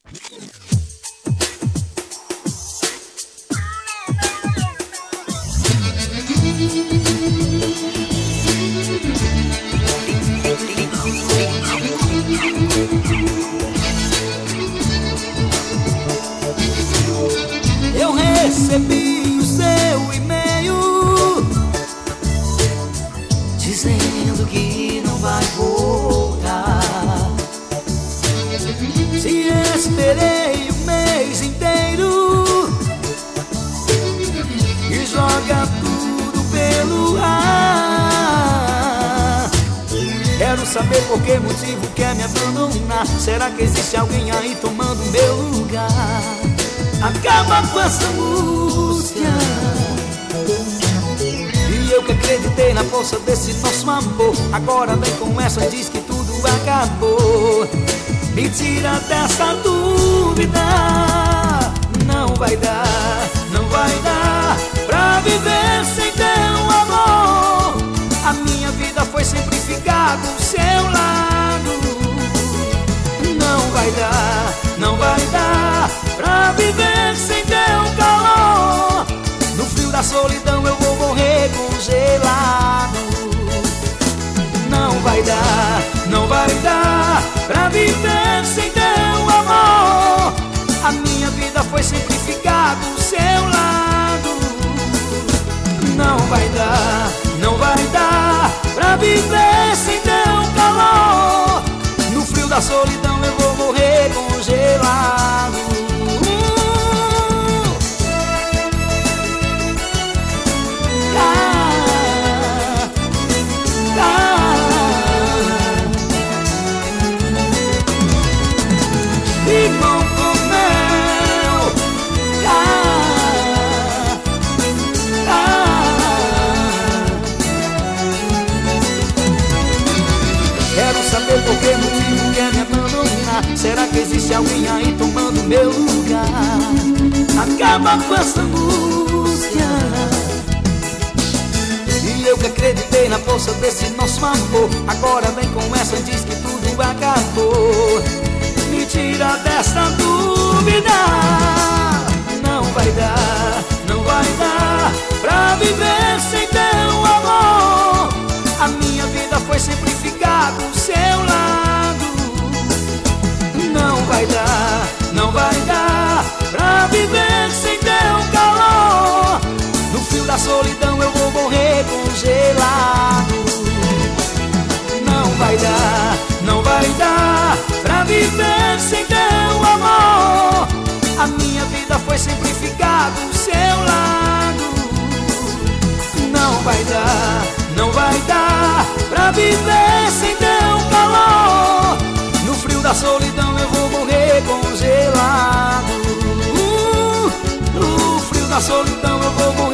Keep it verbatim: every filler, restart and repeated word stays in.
Eu recebi o seu e-mail dizendo que não vai voltar. Se esperei um mês inteiro e joga tudo pelo ar. Quero saber por que motivo quer me abandonar. Será que existe alguém aí tomando meu lugar? Acaba com essa música. E eu que acreditei na força desse nosso amor, agora vem com essa, diz que tudo acabou. Me tira dessa dúvida. Não vai dar, não vai dar pra viver sem teu amor. A minha vida foi sempre ficar do seu lado. Não vai dar, não vai dar pra viver sem teu calor. No frio da solidão eu vou morrer congelado. Não vai dar, não vai dar pra viver sem teu amor. A minha vida foi sempre ficar do seu lado. Não vai dar, não vai dar pra viver sem teu calor. No frio da solidão eu vou morrer congelado. Limão com mel, ah, ah. Quero saber por que motivo quer me abandonar. Será que existe alguém aí tomando meu lugar? Acaba com essa música. E eu que acreditei na força desse nosso amor, agora vem com essa, diz que tudo acabou. Me tira dessa dúvida. Não vai dar, não vai dar pra viver sem teu amor. A minha vida foi sempre ficar do seu lado. Não vai dar, não vai dar pra viver sem teu calor. No frio da solidão eu vou morrer congelado. Não vai dar, não vai dar pra viver sem teu amor. A minha vida foi sempre ficar do seu lado. Não vai dar, não vai dar pra viver sem teu calor. No frio da solidão eu vou morrer congelado. uh, No frio da solidão eu vou morrer